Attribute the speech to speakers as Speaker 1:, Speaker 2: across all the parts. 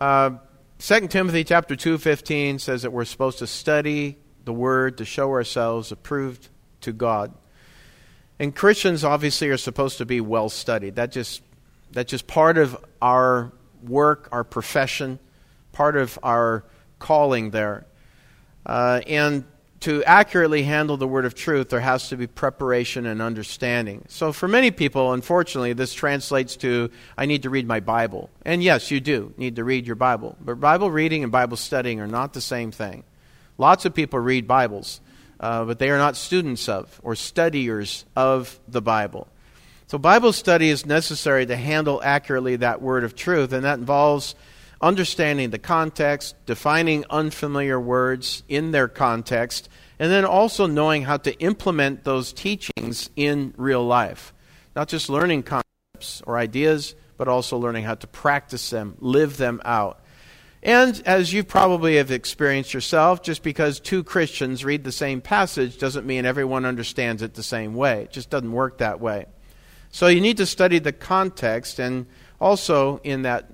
Speaker 1: 2 Timothy chapter 2:15 says that we're supposed to study the Word to show ourselves approved to God. And Christians obviously are supposed to be well studied. That's just part of our work, our profession, part of our calling there. And to accurately handle the word of truth, there has to be preparation and understanding. So for many people, unfortunately, this translates to, I need to read my Bible. And yes, you do need to read your Bible. But Bible reading and Bible studying are not the same thing. Lots of people read Bibles, but they are not students of or studiers of the Bible. So Bible study is necessary to handle accurately that word of truth, and that involves understanding the context, defining unfamiliar words in their context, and then also knowing how to implement those teachings in real life. Not just learning concepts or ideas, but also learning how to practice them, live them out. And as you probably have experienced yourself, just because two Christians read the same passage doesn't mean everyone understands it the same way. It just doesn't work that way. So you need to study the context, and also in that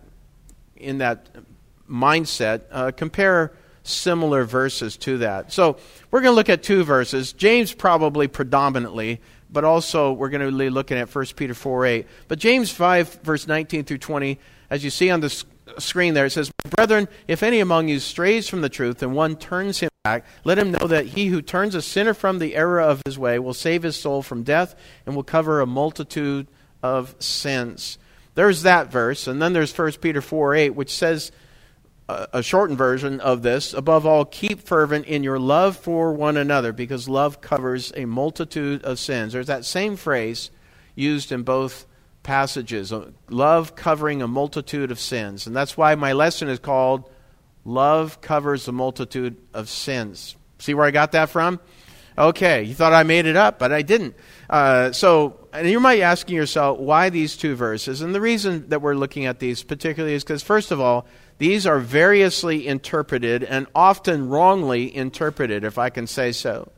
Speaker 1: mindset, compare similar verses to that. So we're going to look at two verses. James probably predominantly, but also we're going to be looking at 1 Peter 4:8. But James 5, verse 19 through 20, as you see on the screen there, it says, "Brethren, if any among you strays from the truth, and one turns him back, let him know that he who turns a sinner from the error of his way will save his soul from death and will cover a multitude of sins." There's that verse, and then there's 1 Peter 4:8, which says, a shortened version of this, "Above all, keep fervent in your love for one another, because love covers a multitude of sins." There's that same phrase used in both passages, love covering a multitude of sins. And that's why my lesson is called Love Covers a Multitude of Sins. See where I got that from? Okay, you thought I made it up, but I didn't. And you might be asking yourself, why these two verses? And the reason that we're looking at these particularly is because, first of all, these are variously interpreted and often wrongly interpreted, if I can say so.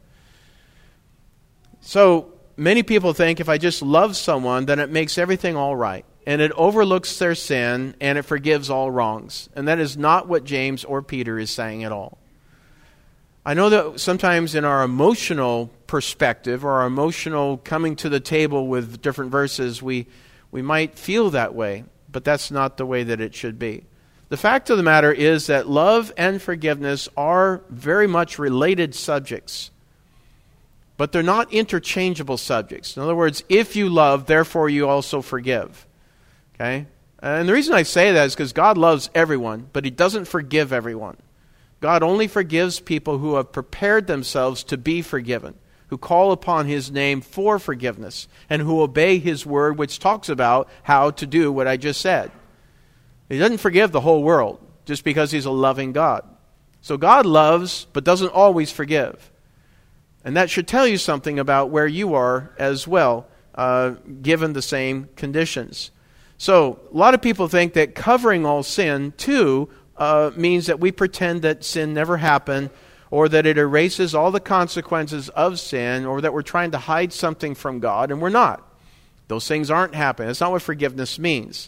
Speaker 1: So many people think if I just love someone, then it makes everything all right. And it overlooks their sin and it forgives all wrongs. And that is not what James or Peter is saying at all. I know that sometimes in our emotional perspective or our emotional coming to the table with different verses, we might feel that way, but that's not the way that it should be. The fact of the matter is that love and forgiveness are very much related subjects, but they're not interchangeable subjects. In other words, if you love, therefore you also forgive. Okay? And the reason I say that is because God loves everyone, but He doesn't forgive everyone. God only forgives people who have prepared themselves to be forgiven, who call upon His name for forgiveness, and who obey His word, which talks about how to do what I just said. He doesn't forgive the whole world just because He's a loving God. So God loves, but doesn't always forgive. And that should tell you something about where you are as well, given the same conditions. So a lot of people think that covering all sin, too, means that we pretend that sin never happened, or that it erases all the consequences of sin, or that we're trying to hide something from God, and we're not. Those things aren't happening. That's not what forgiveness means.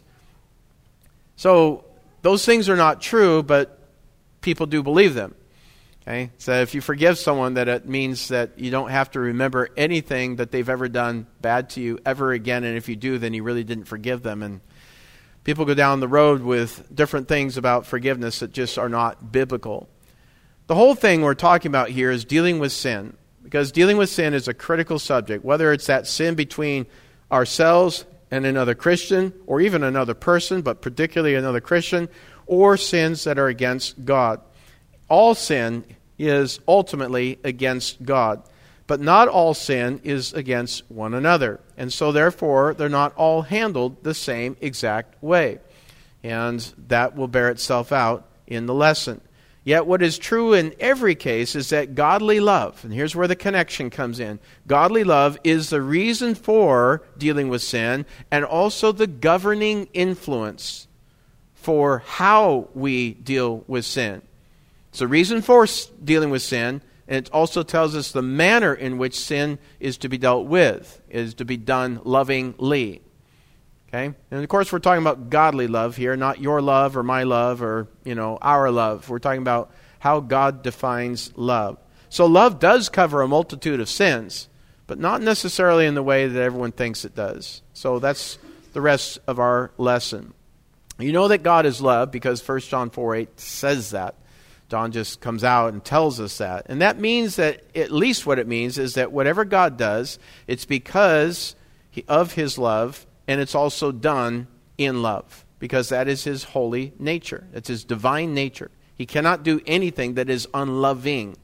Speaker 1: So those things are not true, but people do believe them. Okay? So if you forgive someone, that it means that you don't have to remember anything that they've ever done bad to you ever again, and if you do, then you really didn't forgive them. And people go down the road with different things about forgiveness that just are not biblical. The whole thing we're talking about here is dealing with sin, because dealing with sin is a critical subject, whether it's that sin between ourselves and another Christian, or even another person, but particularly another Christian, or sins that are against God. All sin is ultimately against God, but not all sin is against one another. And so therefore, they're not all handled the same exact way. And that will bear itself out in the lesson. Yet what is true in every case is that godly love, and here's where the connection comes in, godly love is the reason for dealing with sin and also the governing influence for how we deal with sin. It's the reason for dealing with sin, and it also tells us the manner in which sin is to be dealt with, is to be done lovingly. Okay? And of course we're talking about godly love here, not your love or my love or, our love. We're talking about how God defines love. So love does cover a multitude of sins, but not necessarily in the way that everyone thinks it does. So that's the rest of our lesson. You know that God is love because 1 John 4:8 says that. John just comes out and tells us that. And that means that, at least what it means, is that whatever God does, it's because of His love, and it's also done in love, because that is His holy nature. It's His divine nature. He cannot do anything that is unloving.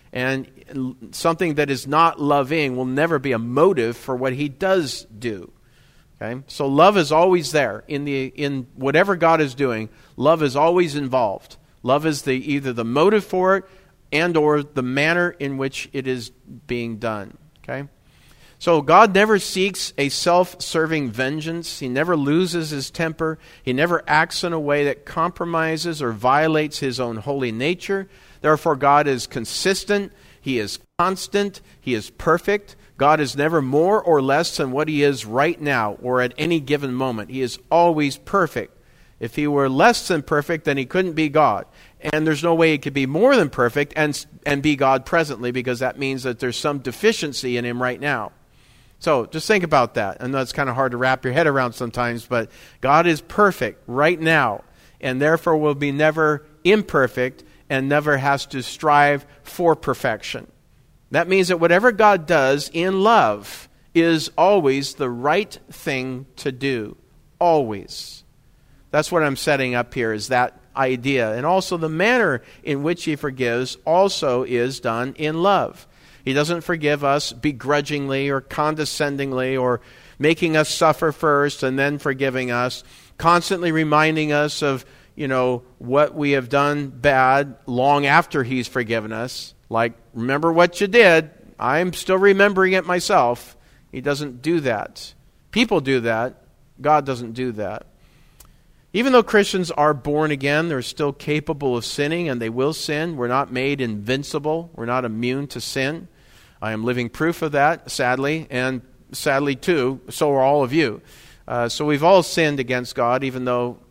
Speaker 1: And something that is not loving will never be a motive for what He does do. Okay? So love is always there. In whatever God is doing, love is always involved. Love is either the motive for it and or the manner in which it is being done. Okay? So God never seeks a self-serving vengeance. He never loses His temper. He never acts in a way that compromises or violates His own holy nature. Therefore, God is consistent. He is constant. He is perfect. God is never more or less than what He is right now or at any given moment. He is always perfect. If He were less than perfect, then He couldn't be God. And there's no way He could be more than perfect and be God presently, because that means that there's some deficiency in Him right now. So just think about that. I know it's kind of hard to wrap your head around sometimes, but God is perfect right now, and therefore will be never imperfect and never has to strive for perfection. That means that whatever God does in love is always the right thing to do. Always. That's what I'm setting up here, is that idea. And also the manner in which He forgives also is done in love. He doesn't forgive us begrudgingly or condescendingly or making us suffer first and then forgiving us, constantly reminding us of, what we have done bad long after He's forgiven us. Like, remember what you did. I'm still remembering it myself. He doesn't do that. People do that. God doesn't do that. Even though Christians are born again, they're still capable of sinning, and they will sin. We're not made invincible. We're not immune to sin. I am living proof of that, sadly, and sadly, too, so are all of you. So we've all sinned against God, even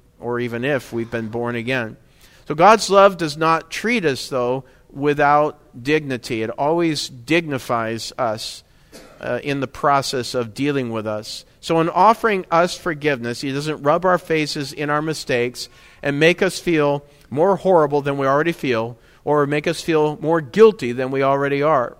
Speaker 1: if we've been born again. So God's love does not treat us, though, without dignity. It always dignifies us in the process of dealing with us. So in offering us forgiveness, He doesn't rub our faces in our mistakes and make us feel more horrible than we already feel, or make us feel more guilty than we already are.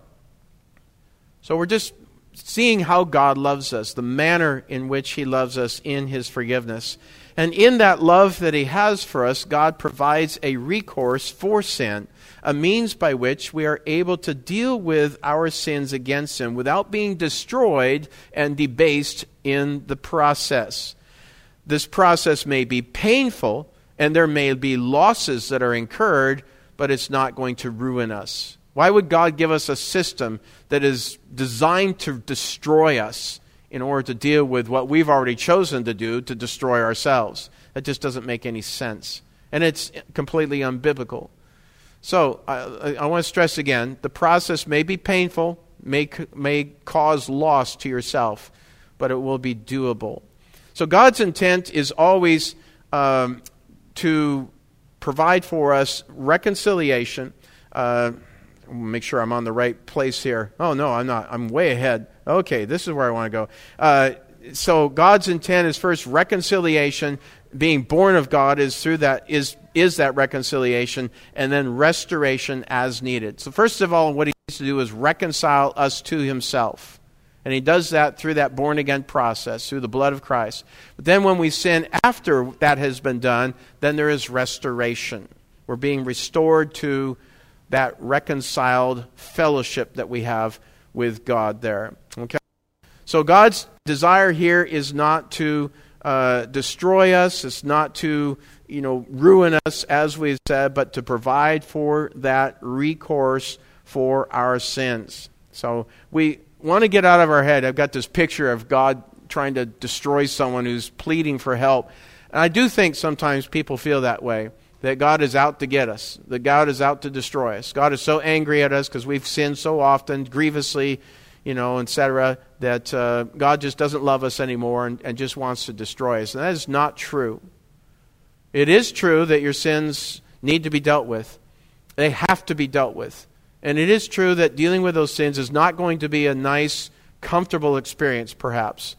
Speaker 1: So we're just seeing how God loves us, the manner in which He loves us in His forgiveness. And in that love that He has for us, God provides a recourse for sin, a means by which we are able to deal with our sins against Him without being destroyed and debased in the process. This process may be painful, and there may be losses that are incurred, but it's not going to ruin us. Why would God give us a system that is designed to destroy us in order to deal with what we've already chosen to do to destroy ourselves? That just doesn't make any sense. And it's completely unbiblical. So I want to stress again, the process may be painful, may cause loss to yourself, but it will be doable. So God's intent is always to provide for us reconciliation. Make sure I'm on the right place here. Oh, no, I'm not. I'm way ahead. Okay, this is where I want to go. So God's intent is first reconciliation. Being born of God is through that is that reconciliation, and then restoration as needed. So first of all, what He needs to do is reconcile us to Himself. And He does that through that born-again process, through the blood of Christ. But then when we sin after that has been done, then there is restoration. We're being restored to that reconciled fellowship that we have with God there. Okay? So God's desire here is not to destroy us. It's not to, ruin us, as we've said, but to provide for that recourse for our sins. So we want to get out of our head. I've got this picture of God trying to destroy someone who's pleading for help. And I do think sometimes people feel that way, that God is out to get us, that God is out to destroy us. God is so angry at us because we've sinned so often, grievously, etc., that God just doesn't love us anymore and just wants to destroy us. And that is not true. It is true that your sins need to be dealt with. They have to be dealt with. And it is true that dealing with those sins is not going to be a nice, comfortable experience, perhaps.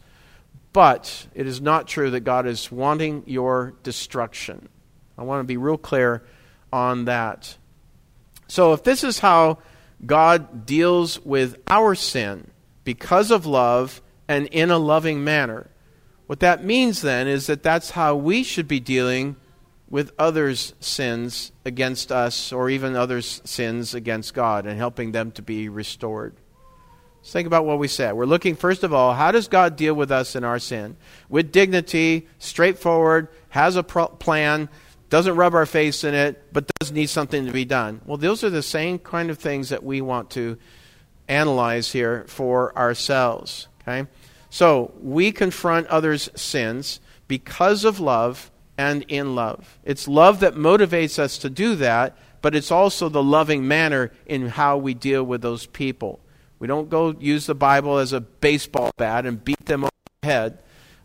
Speaker 1: But it is not true that God is wanting your destruction. I want to be real clear on that. So if this is how God deals with our sin, because of love and in a loving manner, what that means then is that that's how we should be dealing with others' sins against us, or even others' sins against God, and helping them to be restored. Let's think about what we said. We're looking, first of all, how does God deal with us in our sin? With dignity, straightforward, has a plan, doesn't rub our face in it, but does need something to be done. Well, those are the same kind of things that we want to analyze here for ourselves. Okay? So, we confront others' sins because of love and in love. It's love that motivates us to do that, but it's also the loving manner in how we deal with those people. We don't go use the Bible as a baseball bat and beat them over the head.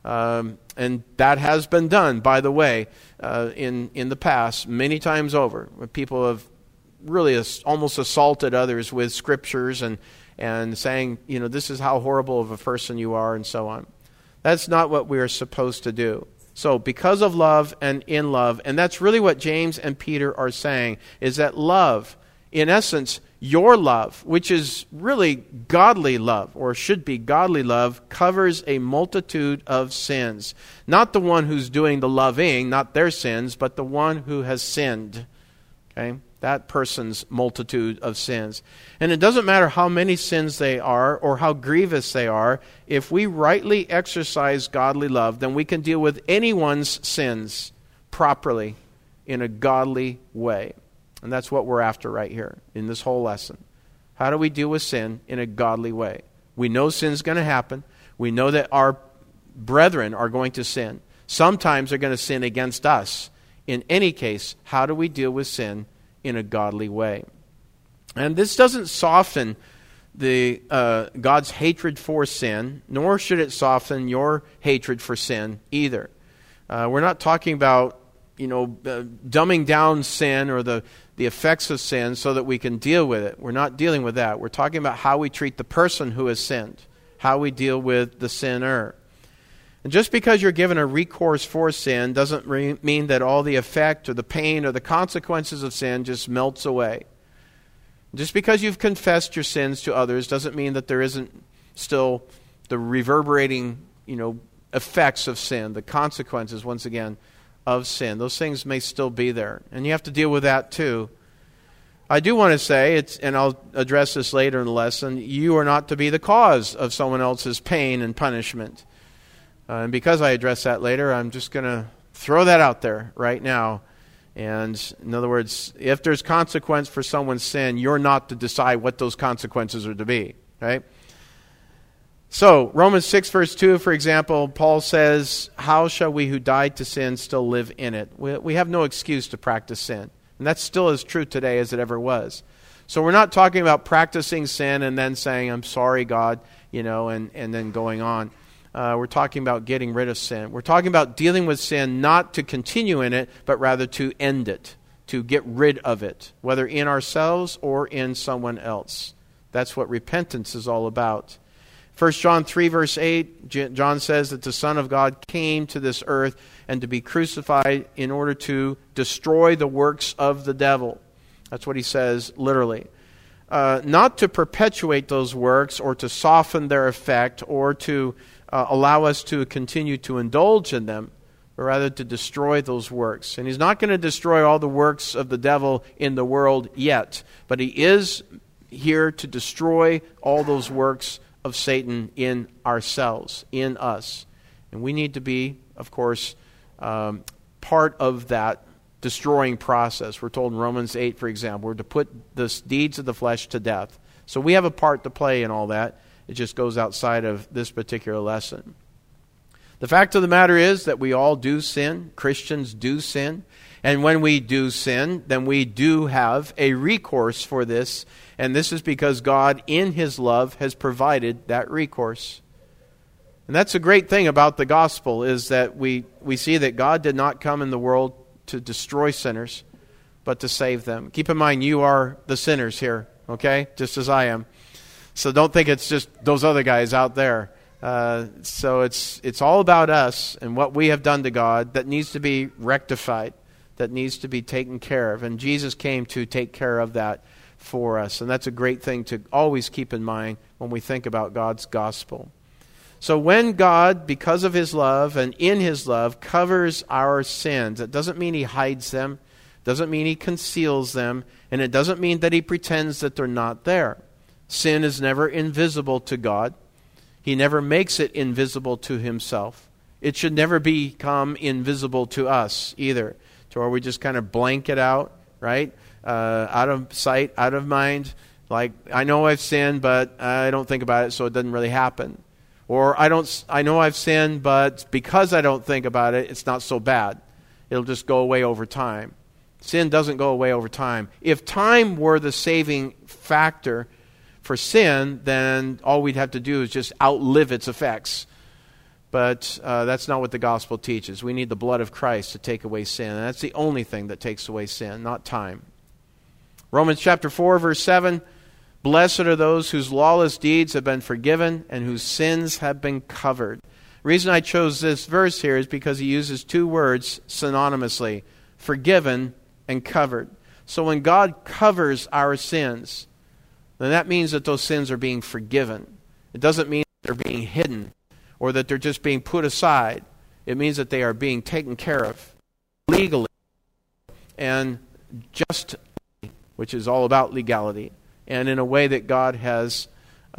Speaker 1: And that has been done, by the way, in the past, many times over. Where people have really almost assaulted others with scriptures and saying, this is how horrible of a person you are, and so on. That's not what we are supposed to do. So because of love and in love, and that's really what James and Peter are saying, is that love, in essence, your love, which is really godly love, or should be godly love, covers a multitude of sins. Not the one who's doing the loving, not their sins, but the one who has sinned. Okay? That person's multitude of sins. And it doesn't matter how many sins they are or how grievous they are. If we rightly exercise godly love, then we can deal with anyone's sins properly in a godly way. And that's what we're after right here in this whole lesson. How do we deal with sin in a godly way? We know sin's going to happen. We know that our brethren are going to sin. Sometimes they're going to sin against us. In any case, how do we deal with sin in a godly way? And this doesn't soften God's hatred for sin, nor should it soften your hatred for sin either. We're not talking about dumbing down sin or the effects of sin so that we can deal with it. We're not dealing with that. We're talking about how we treat the person who has sinned, how we deal with the sinner. And just because you're given a recourse for sin doesn't mean that all the effect or the pain or the consequences of sin just melts away. Just because you've confessed your sins to others doesn't mean that there isn't still the reverberating, effects of sin, the consequences, once again, of sin. Those things may still be there, and you have to deal with that too. I do want to say, and I'll address this later in the lesson, you are not to be the cause of someone else's pain and punishment. And because I address that later, I'm just going to throw that out there right now. And in other words, if there's consequence for someone's sin, you're not to decide what those consequences are to be. Right? So, Romans 6 verse 2, for example, Paul says, how shall we who died to sin still live in it? We have no excuse to practice sin. And that's still as true today as it ever was. So we're not talking about practicing sin and then saying, I'm sorry, God, and then going on. We're talking about getting rid of sin. We're talking about dealing with sin not to continue in it, but rather to end it, to get rid of it, whether in ourselves or in someone else. That's what repentance is all about. 1 John 3 verse 8, John says that the Son of God came to this earth and to be crucified in order to destroy the works of the devil. That's what he says literally. Not to perpetuate those works or to soften their effect or to allow us to continue to indulge in them, but rather to destroy those works. And he's not going to destroy all the works of the devil in the world yet, but he is here to destroy all those works of Satan in ourselves, in us. And we need to be, of course, part of that destroying process. We're told in Romans 8, for example, we're to put the deeds of the flesh to death. So we have a part to play in all that. It just goes outside of this particular lesson. The fact of the matter is that we all do sin. Christians do sin. And when we do sin, then we do have a recourse for this. And this is because God, in His love, has provided that recourse. And that's a great thing about the gospel, is that we see that God did not come in the world to destroy sinners, but to save them. Keep in mind, you are the sinners here, okay? Just as I am. So don't think it's just those other guys out there. So it's all about us and what we have done to God that needs to be rectified, that needs to be taken care of. And Jesus came to take care of that for us. And that's a great thing to always keep in mind when we think about God's gospel. So when God, because of His love and in His love, covers our sins, it doesn't mean He hides them, doesn't mean He conceals them, and it doesn't mean that He pretends that they're not there. Sin is never invisible to God. He never makes it invisible to Himself. It should never become invisible to us either, to where we just kind of blank it out, right? Out of sight, out of mind. Like, I know I've sinned, but I don't think about it, so it doesn't really happen. Or I know I've sinned, but because I don't think about it, it's not so bad. It'll just go away over time. Sin doesn't go away over time. If time were the saving factor for sin, then all we'd have to do is just outlive its effects. But that's not what the gospel teaches. We need the blood of Christ to take away sin. And that's the only thing that takes away sin, not time. Romans chapter 4, verse 7, blessed are those whose lawless deeds have been forgiven and whose sins have been covered. The reason I chose this verse here is because he uses two words synonymously, forgiven and covered. So when God covers our sins, then that means that those sins are being forgiven. It doesn't mean they're being hidden or that they're just being put aside. It means that they are being taken care of legally and justly, which is all about legality, and in a way that God has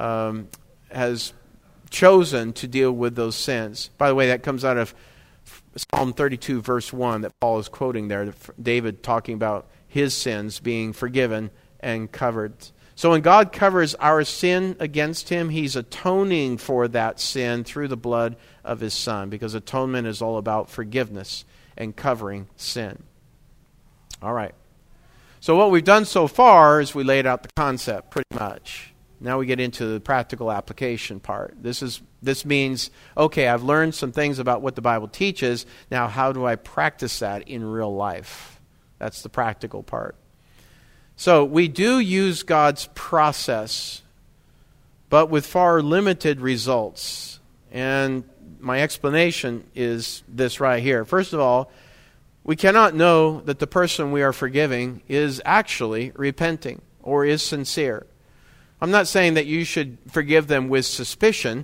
Speaker 1: chosen to deal with those sins. By the way, that comes out of Psalm 32, verse 1, that Paul is quoting there, David talking about his sins being forgiven and covered. So when God covers our sin against Him, He's atoning for that sin through the blood of His Son, because atonement is all about forgiveness and covering sin. All right. So what we've done so far is we laid out the concept pretty much. Now we get into the practical application part. This means, okay, I've learned some things about what the Bible teaches. Now how do I practice that in real life? That's the practical part. So we do use God's process, but with far limited results. And my explanation is this right here. First of all, we cannot know that the person we are forgiving is actually repenting or is sincere. I'm not saying that you should forgive them with suspicion,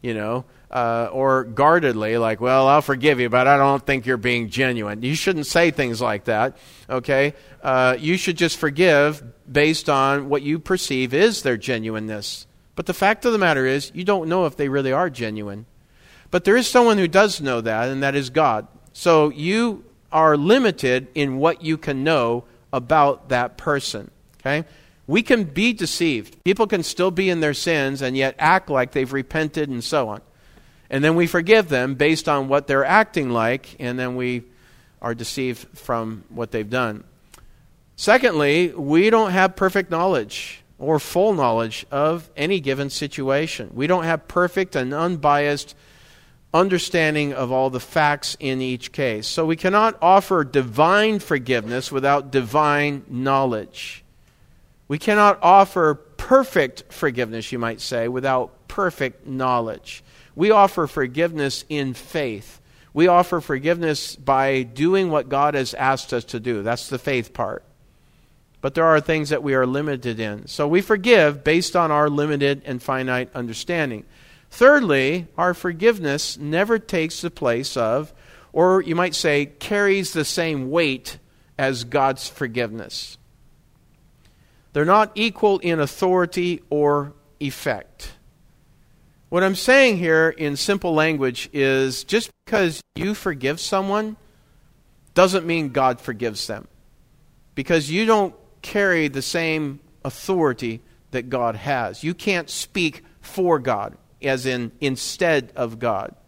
Speaker 1: or guardedly, like, well, I'll forgive you, but I don't think you're being genuine. You shouldn't say things like that, okay? You should just forgive based on what you perceive is their genuineness. But the fact of the matter is, you don't know if they really are genuine. But there is someone who does know that, and that is God. So you are limited in what you can know about that person, okay? We can be deceived. People can still be in their sins and yet act like they've repented and so on. And then we forgive them based on what they're acting like, and then we are deceived from what they've done. Secondly, we don't have perfect knowledge or full knowledge of any given situation. We don't have perfect and unbiased understanding of all the facts in each case. So we cannot offer divine forgiveness without divine knowledge. We cannot offer perfect forgiveness, you might say, without perfect knowledge. We offer forgiveness in faith. We offer forgiveness by doing what God has asked us to do. That's the faith part. But there are things that we are limited in. So we forgive based on our limited and finite understanding. Thirdly, our forgiveness never takes the place of, or you might say, carries the same weight as God's forgiveness. They're not equal in authority or effect. What I'm saying here in simple language is just because you forgive someone doesn't mean God forgives them. Because you don't carry the same authority that God has. You can't speak for God, as in instead of God.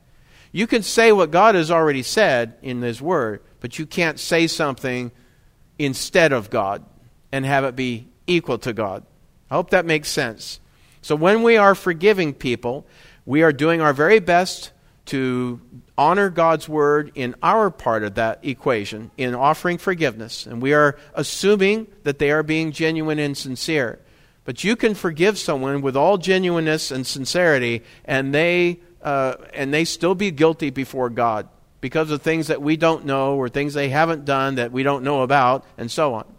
Speaker 1: You can say what God has already said in His Word, but you can't say something instead of God and have it be equal to God. I hope that makes sense. So when we are forgiving people, we are doing our very best to honor God's Word in our part of that equation, in offering forgiveness. And we are assuming that they are being genuine and sincere. But you can forgive someone with all genuineness and sincerity, and they still be guilty before God because of things that we don't know or things they haven't done that we don't know about, and so on.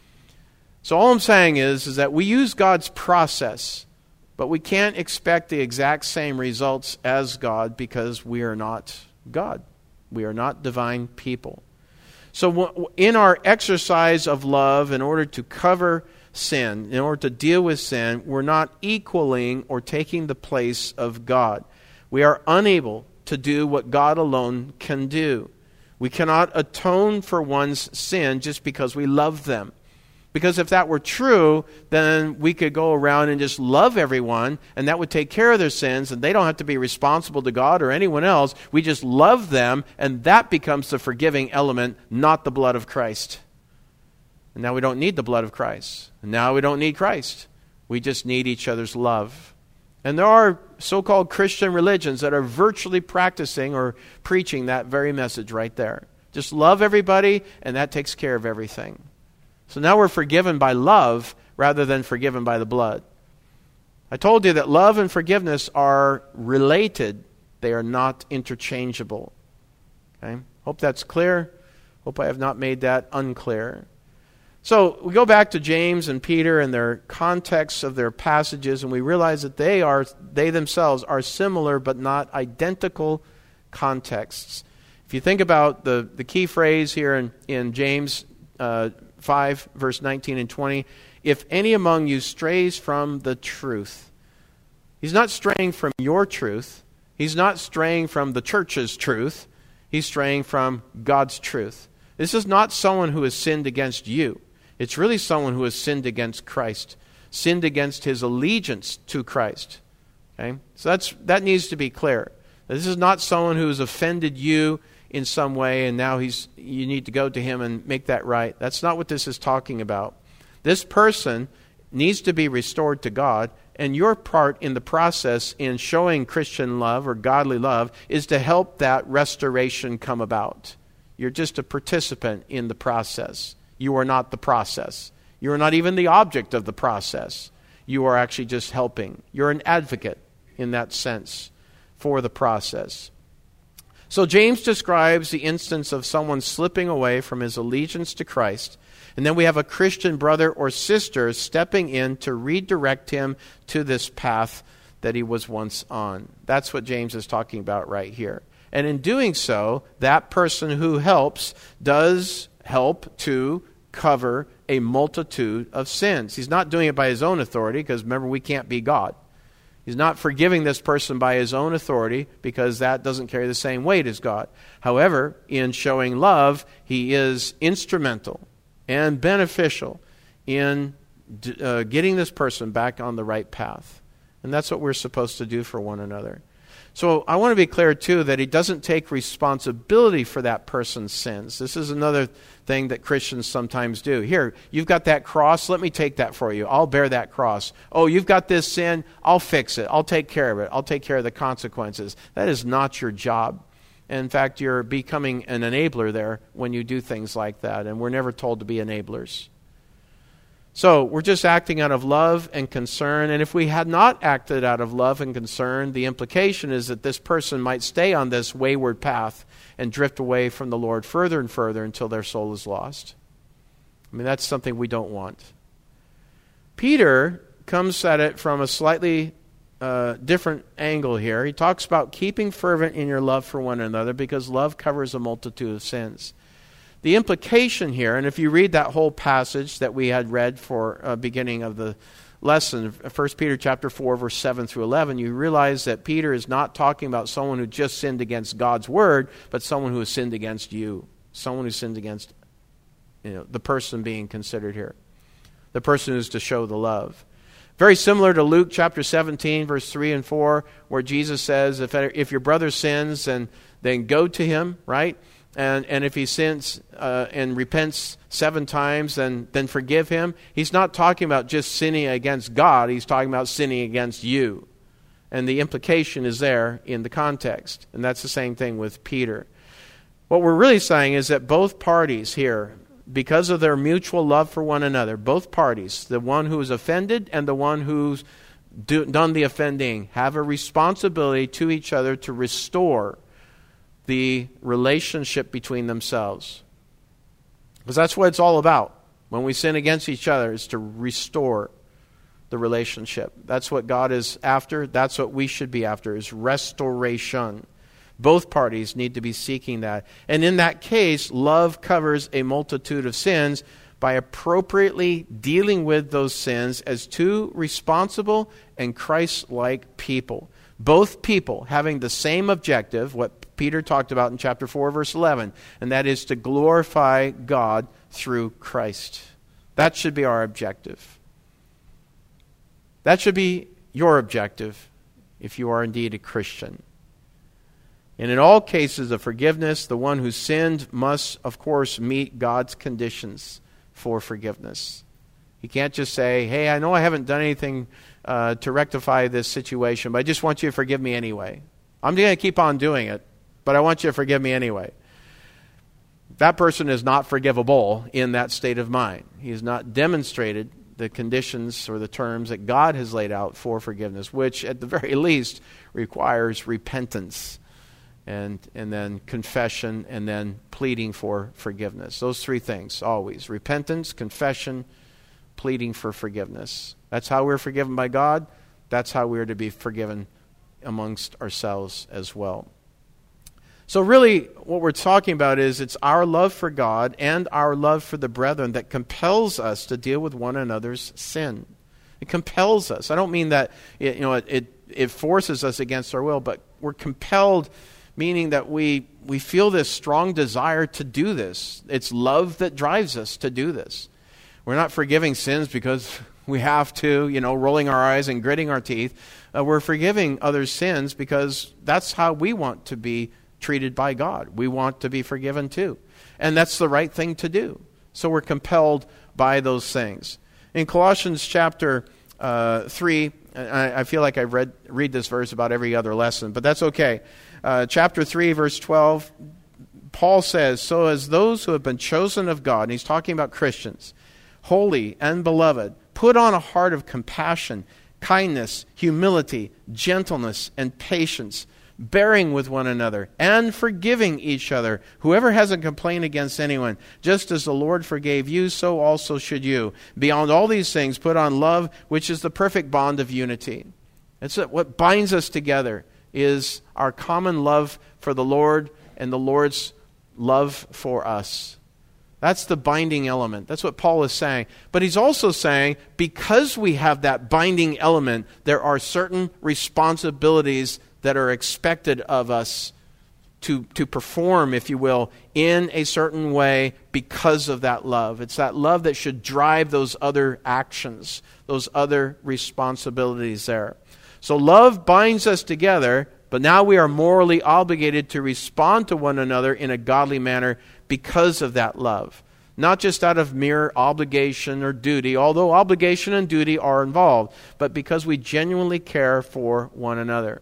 Speaker 1: So all I'm saying is that we use God's process, but we can't expect the exact same results as God because we are not God. We are not divine people. So in our exercise of love, in order to cover sin, in order to deal with sin, we're not equaling or taking the place of God. We are unable to do what God alone can do. We cannot atone for one's sin just because we love them. Because if that were true, then we could go around and just love everyone, and that would take care of their sins, and they don't have to be responsible to God or anyone else. We just love them, and that becomes the forgiving element, not the blood of Christ. And now we don't need the blood of Christ. And now we don't need Christ. We just need each other's love. And there are so-called Christian religions that are virtually practicing or preaching that very message right there. Just love everybody, and that takes care of everything. So now we're forgiven by love rather than forgiven by the blood. I told you that love and forgiveness are related. They are not interchangeable. Okay? Hope that's clear. Hope I have not made that unclear. So we go back to James and Peter and their contexts of their passages, and we realize that they themselves are similar but not identical contexts. If you think about the key phrase here in James 5, verse 19 and 20, if any among you strays from the truth. He's not straying from your truth. He's not straying from the church's truth. He's straying from God's truth. This is not someone who has sinned against you. It's really someone who has sinned against Christ, sinned against his allegiance to Christ. Okay? So that needs to be clear. This is not someone who has offended you in some way, and now you need to go to him and make that right. That's not what this is talking about. This person needs to be restored to God, and your part in the process in showing Christian love or godly love is to help that restoration come about. You're just a participant in the process. You are not the process. You are not even the object of the process. You are actually just helping. You're an advocate in that sense for the process. So James describes the instance of someone slipping away from his allegiance to Christ, and then we have a Christian brother or sister stepping in to redirect him to this path that he was once on. That's what James is talking about right here. And in doing so, that person who helps does help to cover a multitude of sins. He's not doing it by his own authority, because remember, we can't be God. He's not forgiving this person by his own authority, because that doesn't carry the same weight as God. However, in showing love, he is instrumental and beneficial in getting this person back on the right path. And that's what we're supposed to do for one another. So I want to be clear, too, that he doesn't take responsibility for that person's sins. This is another thing that Christians sometimes do. Here, you've got that cross. Let me take that for you. I'll bear that cross. Oh, you've got this sin. I'll fix it. I'll take care of it. I'll take care of the consequences. That is not your job. In fact, you're becoming an enabler there when you do things like that. And we're never told to be enablers. So we're just acting out of love and concern. And if we had not acted out of love and concern, the implication is that this person might stay on this wayward path and drift away from the Lord further and further until their soul is lost. I mean, that's something we don't want. Peter comes at it from a slightly different angle here. He talks about keeping fervent in your love for one another, because love covers a multitude of sins. The implication here, and if you read that whole passage that we had read for beginning of the lesson, 1 Peter chapter 4, verse 7 through 11, you realize that Peter is not talking about someone who just sinned against God's word, but someone who has sinned against you. Someone who sinned against the person being considered here. The person who's to show the love. Very similar to Luke chapter 17, verse 3 and 4, where Jesus says, if your brother sins, then go to him, right? And if he sins and repents 7 times, then forgive him. He's not talking about just sinning against God. He's talking about sinning against you. And the implication is there in the context. And that's the same thing with Peter. What we're really saying is that both parties here, because of their mutual love for one another, both parties, the one who is offended and the one who's done the offending, have a responsibility to each other to restore the relationship between themselves. Because that's what it's all about. When we sin against each other, is to restore the relationship. That's what God is after. That's what we should be after, is restoration. Both parties need to be seeking that. And in that case, love covers a multitude of sins by appropriately dealing with those sins as two responsible and Christ-like people. Both people having the same objective, what Peter talked about in chapter 4, verse 11, and that is to glorify God through Christ. That should be our objective. That should be your objective if you are indeed a Christian. And in all cases of forgiveness, the one who sinned must, of course, meet God's conditions for forgiveness. He can't just say, hey, I know I haven't done anything to rectify this situation, but I just want you to forgive me anyway. I'm going to keep on doing it, but I want you to forgive me anyway. That person is not forgivable in that state of mind. He has not demonstrated the conditions or the terms that God has laid out for forgiveness, which at the very least requires repentance. And then confession, and then pleading for forgiveness. Those 3 things, always. Repentance, confession, pleading for forgiveness. That's how we're forgiven by God. That's how we're to be forgiven amongst ourselves as well. So really, what we're talking about is it's our love for God and our love for the brethren that compels us to deal with one another's sin. It compels us. I don't mean that it forces us against our will, but we're compelled, meaning that we feel this strong desire to do this. It's love that drives us to do this. We're not forgiving sins because we have to, rolling our eyes and gritting our teeth. We're forgiving others' sins because that's how we want to be treated by God. We want to be forgiven too. And that's the right thing to do. So we're compelled by those things. In Colossians chapter 3, I feel like I read this verse about every other lesson, but that's okay. Chapter 3, verse 12, Paul says, so as those who have been chosen of God, and he's talking about Christians, holy and beloved, put on a heart of compassion, kindness, humility, gentleness, and patience, bearing with one another, and forgiving each other. Whoever has a complaint against anyone, just as the Lord forgave you, so also should you. Beyond all these things, put on love, which is the perfect bond of unity. It's what binds us together is our common love for the Lord and the Lord's love for us. That's the binding element. That's what Paul is saying. But he's also saying, because we have that binding element, there are certain responsibilities that are expected of us to perform, if you will, in a certain way because of that love. It's that love that should drive those other actions, those other responsibilities there. So love binds us together, but now we are morally obligated to respond to one another in a godly manner because of that love. Not just out of mere obligation or duty, although obligation and duty are involved, but because we genuinely care for one another.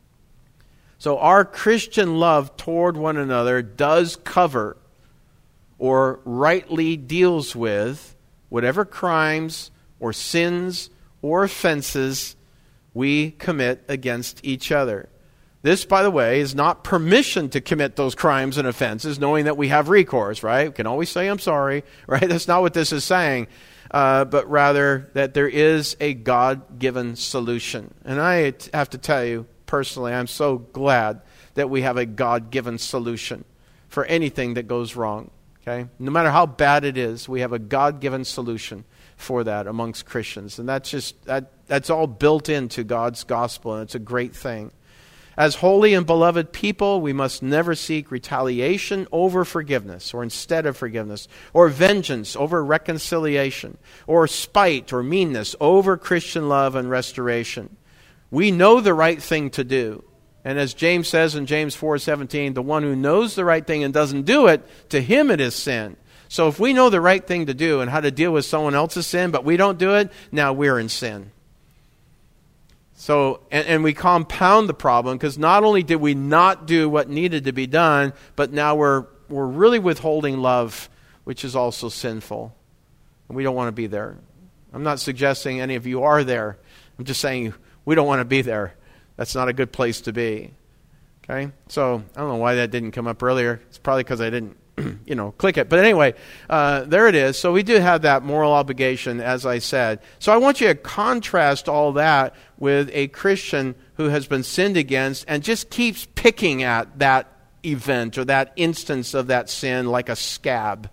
Speaker 1: So our Christian love toward one another does cover or rightly deals with whatever crimes or sins or offenses we commit against each other. This, by the way, is not permission to commit those crimes and offenses, knowing that we have recourse, right? We can always say, I'm sorry, right? That's not what this is saying, but rather that there is a God-given solution. And I have to tell you, personally, I'm so glad that we have a God-given solution for anything that goes wrong, okay? No matter how bad it is, we have a God-given solution for that amongst Christians. And that's all built into God's gospel, and it's a great thing. As holy and beloved people, we must never seek retaliation over forgiveness or instead of forgiveness, or vengeance over reconciliation, or spite or meanness over Christian love and restoration. We know the right thing to do. And as James says in James 4:17, the one who knows the right thing and doesn't do it, to him it is sin. So if we know the right thing to do and how to deal with someone else's sin, but we don't do it, now we're in sin. So, and we compound the problem, because not only did we not do what needed to be done, but now we're really withholding love, which is also sinful. And we don't want to be there. I'm not suggesting any of you are there. I'm just saying we don't want to be there. That's not a good place to be. Okay? So, I don't know why that didn't come up earlier. It's probably because I didn't click it. But anyway, there it is. So we do have that moral obligation, as I said. So I want you to contrast all that with a Christian who has been sinned against and just keeps picking at that event or that instance of that sin like a scab.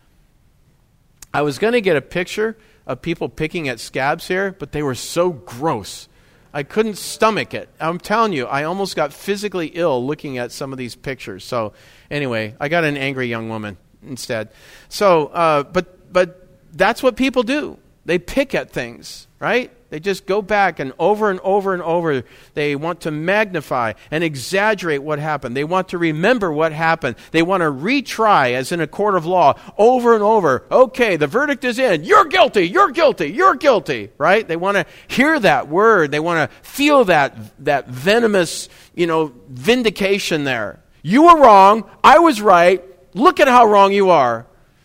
Speaker 1: I was going to get a picture of people picking at scabs here, but they were so gross. I couldn't stomach it. I'm telling you, I almost got physically ill looking at some of these pictures. So anyway, I got an angry young woman instead. So, but that's what people do. They pick at things, right? They just go back and over and over and over. They want to magnify and exaggerate what happened. They want to remember what happened. They want to retry, as in a court of law, over and over. Okay, the verdict is in. You're guilty, you're guilty, you're guilty, right? They want to hear that word. They want to feel that venomous, vindication there. You were wrong. I was right. Look at how wrong you are.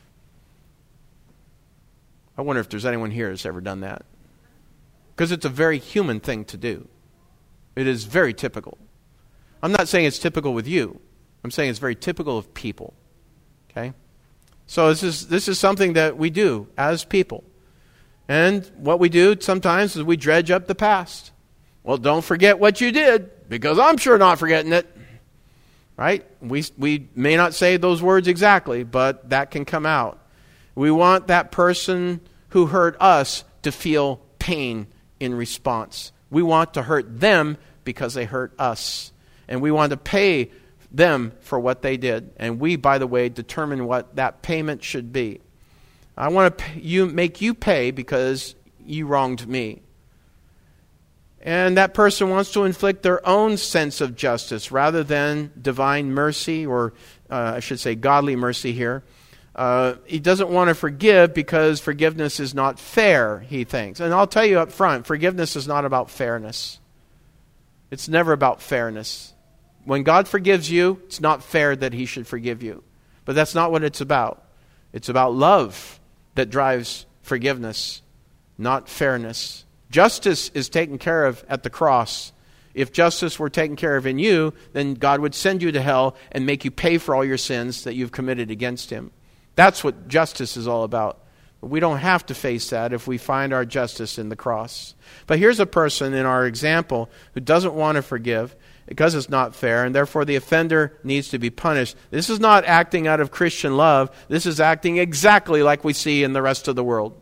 Speaker 1: I wonder if there's anyone here who's ever done that. Because it's a very human thing to do. It is very typical. I'm not saying it's typical with you. I'm saying it's very typical of people. Okay? So this is something that we do as people. And what we do sometimes is we dredge up the past. Well, don't forget what you did, because I'm sure not forgetting it. Right? We may not say those words exactly, but that can come out. We want that person who hurt us to feel pain in response. We want to hurt them because they hurt us. And we want to pay them for what they did. And we, by the way, determine what that payment should be. I want to make you pay because you wronged me. And that person wants to inflict their own sense of justice rather than divine mercy, or I should say godly mercy here. He doesn't want to forgive because forgiveness is not fair, he thinks. And I'll tell you up front, forgiveness is not about fairness. It's never about fairness. When God forgives you, it's not fair that he should forgive you. But that's not what it's about. It's about love that drives forgiveness, not fairness. Justice is taken care of at the cross. If justice were taken care of in you, then God would send you to hell and make you pay for all your sins that you've committed against him. That's what justice is all about. But we don't have to face that if we find our justice in the cross. But here's a person in our example who doesn't want to forgive because it's not fair, and therefore the offender needs to be punished. This is not acting out of Christian love. This is acting exactly like we see in the rest of the world.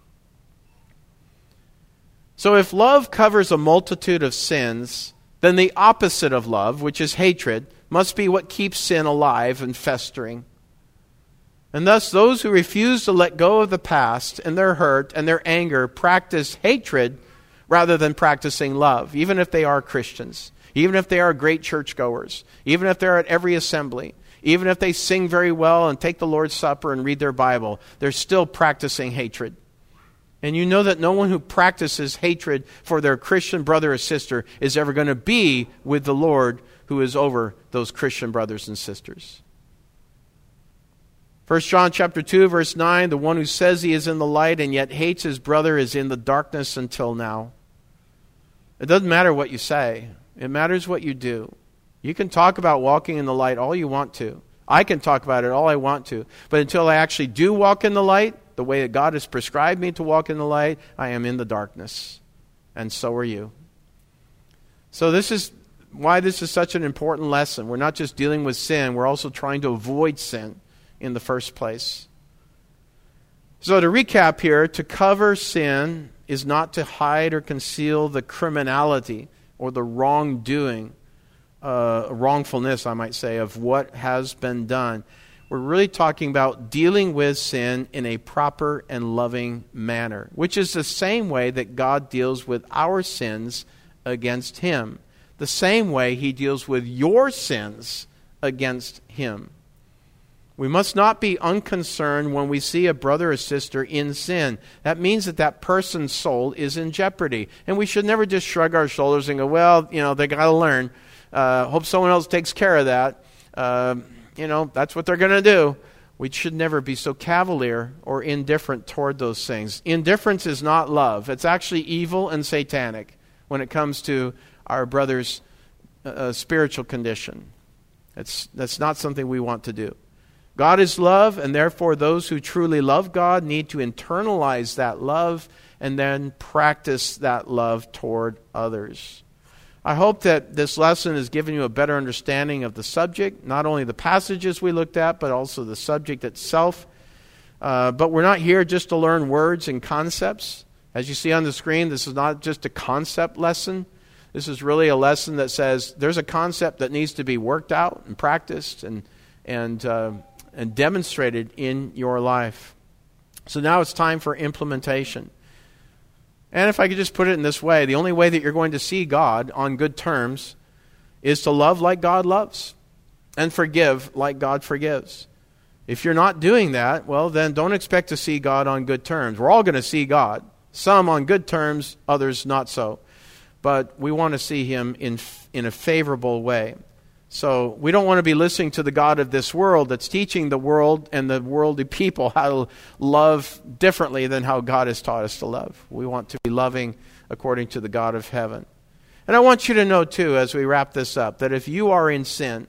Speaker 1: So if love covers a multitude of sins, then the opposite of love, which is hatred, must be what keeps sin alive and festering. And thus those who refuse to let go of the past and their hurt and their anger practice hatred rather than practicing love, even if they are Christians, even if they are great churchgoers, even if they're at every assembly, even if they sing very well and take the Lord's Supper and read their Bible, they're still practicing hatred. And you know that no one who practices hatred for their Christian brother or sister is ever going to be with the Lord who is over those Christian brothers and sisters. 1 John chapter 2, verse 9, the one who says he is in the light and yet hates his brother is in the darkness until now. It doesn't matter what you say. It matters what you do. You can talk about walking in the light all you want to. I can talk about it all I want to. But until I actually do walk in the light, the way that God has prescribed me to walk in the light, I am in the darkness. And so are you. So this is why this is such an important lesson. We're not just dealing with sin, we're also trying to avoid sin in the first place. So to recap here, to cover sin is not to hide or conceal the criminality or the wrongdoing wrongfulness, I might say, of what has been done. We're really talking about dealing with sin in a proper and loving manner, which is the same way that God deals with our sins against Him, the same way He deals with your sins against Him. We must not be unconcerned when we see a brother or sister in sin. That means that that person's soul is in jeopardy. And we should never just shrug our shoulders and go, well, they got to learn. Hope someone else takes care of that. That's what they're going to do. We should never be so cavalier or indifferent toward those things. Indifference is not love. It's actually evil and satanic when it comes to our brother's spiritual condition. That's not something we want to do. God is love, and therefore those who truly love God need to internalize that love and then practice that love toward others. I hope that this lesson has given you a better understanding of the subject, not only the passages we looked at, but also the subject itself. But we're not here just to learn words and concepts. As you see on the screen, this is not just a concept lesson. This is really a lesson that says there's a concept that needs to be worked out and practiced and demonstrated in your life. So now it's time for implementation. And if I could just put it in this way, the only way that you're going to see God on good terms is to love like God loves and forgive like God forgives. If you're not doing that, well, then don't expect to see God on good terms. We're all going to see God. Some on good terms, others not so. But we want to see Him in a favorable way. So we don't want to be listening to the God of this world that's teaching the world and the worldly people how to love differently than how God has taught us to love. We want to be loving according to the God of heaven. And I want you to know too, as we wrap this up, that if you are in sin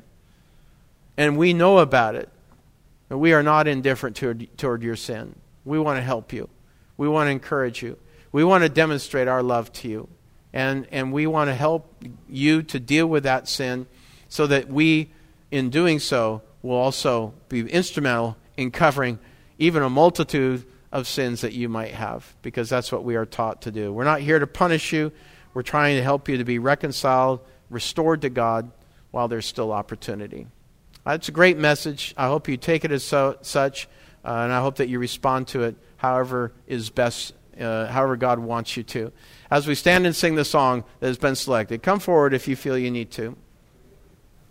Speaker 1: and we know about it, that we are not indifferent toward your sin. We want to help you. We want to encourage you. We want to demonstrate our love to you. And we want to help you to deal with that sin, so that we, in doing so, will also be instrumental in covering even a multitude of sins that you might have, because that's what we are taught to do. We're not here to punish you. We're trying to help you to be reconciled, restored to God, while there's still opportunity. It's a great message. I hope you take it as such, and I hope that you respond to it however is best, however God wants you to. As we stand and sing the song that has been selected, come forward if you feel you need to.